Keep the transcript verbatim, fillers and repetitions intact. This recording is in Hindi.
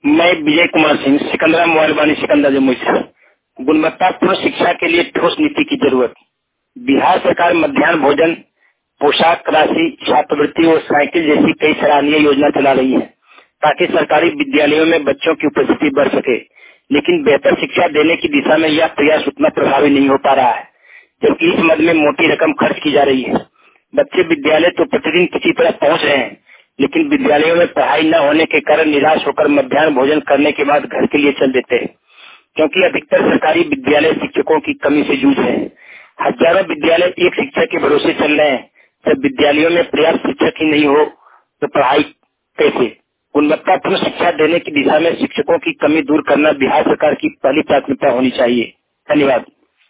मैं विजय कुमार सिंह, सिकंदरा मोबाइल वाणी, सिकंदरा जमुई से। गुणवत्तापूर्ण शिक्षा के लिए ठोस नीति की जरूरत। बिहार सरकार मध्याह्न भोजन, पोशाक राशि, छात्रवृत्ति और साइकिल जैसी कई सराहनीय योजना चला रही है ताकि सरकारी विद्यालयों में बच्चों की उपस्थिति बढ़ सके, लेकिन बेहतर शिक्षा देने की दिशा में यह प्रयास उतना प्रभावी नहीं हो पा रहा है, जबकि इस मद में मोटी रकम खर्च की जा रही है। बच्चे विद्यालय तो प्रतिदिन किसी तरह पहुंच रहे हैं, लेकिन विद्यालयों में पढ़ाई न होने के कारण निराश होकर मध्याह्न भोजन करने के बाद घर के लिए चल देते हैं, क्योंकि अधिकतर सरकारी विद्यालय शिक्षकों की कमी से जूझ रहे हैं। हजारों विद्यालय एक शिक्षक के भरोसे चल रहे हैं। जब विद्यालयों में पर्याप्त शिक्षक ही नहीं हो तो पढ़ाई कैसे? गुणवत्तापूर्ण शिक्षा देने की दिशा में शिक्षकों की कमी दूर करना बिहार सरकार की पहली प्राथमिकता होनी चाहिए। धन्यवाद।